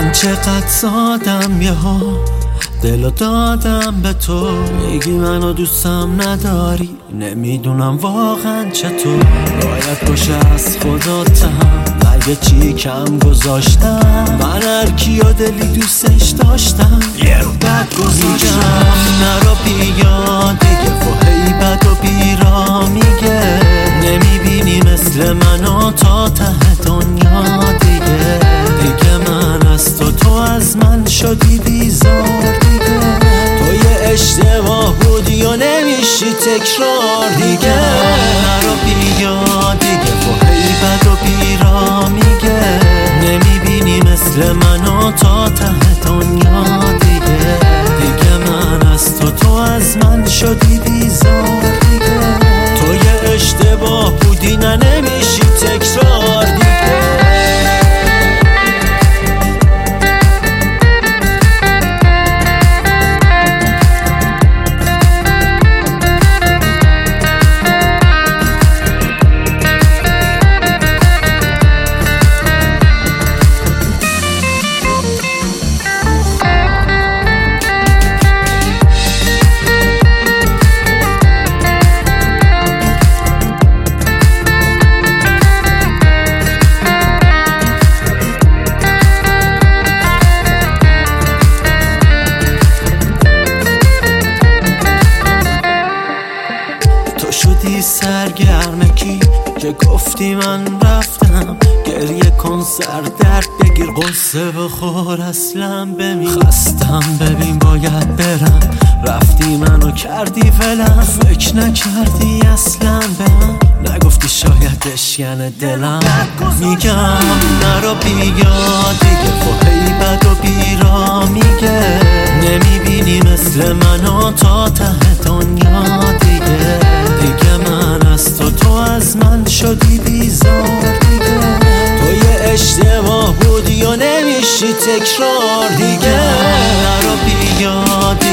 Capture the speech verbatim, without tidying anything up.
من چقدر سادم یهو دلو دادم به تو، میگی منو دوستم نداری، نمیدونم واقعا چطور. باید باشه از خداتم، مگه چی کم گذاشتم؟ من هر کیو دلی دوستش داشتم یه رو بد گذاشتم. نرو بیا دیگه، با هیبت و بیرا میگه نمیبینی مثل منو تا ته دنیا دیگه. دیگه من از تو، تو از من شدی بیزار دیگه. تو یه اشتباه بودی و نمیشی تکرار دیگه. نرو بیا دیگه، با هیبت و بیرا میگه نمیبینی مثل منو تا ته دنیا دیگه. دیگه من از تو، تو از من شدی بیزار دیگه. تو یه اشتباه بودی نه نمیشی تکرار دیگه. شدی سرگرمکی که گفتی من رفتم، گریه کن سر درد بگیر قصه بخور اصلا بمین. خستم ببین باید برم، رفتی منو کردی ولم، فکر نکردی اصلا به من، نگفتی شاید بشکنه دلم. میگم نرو بیا دیگه، با هیبت و بیرا میگه نمیبینی مثل منو تا ته دنیا دیگه. دیگه من از تو، تو از من شدی بیزار دیگه. تو یه اشتباه بودی و نمیشی تکرار دیگه. نرو بیا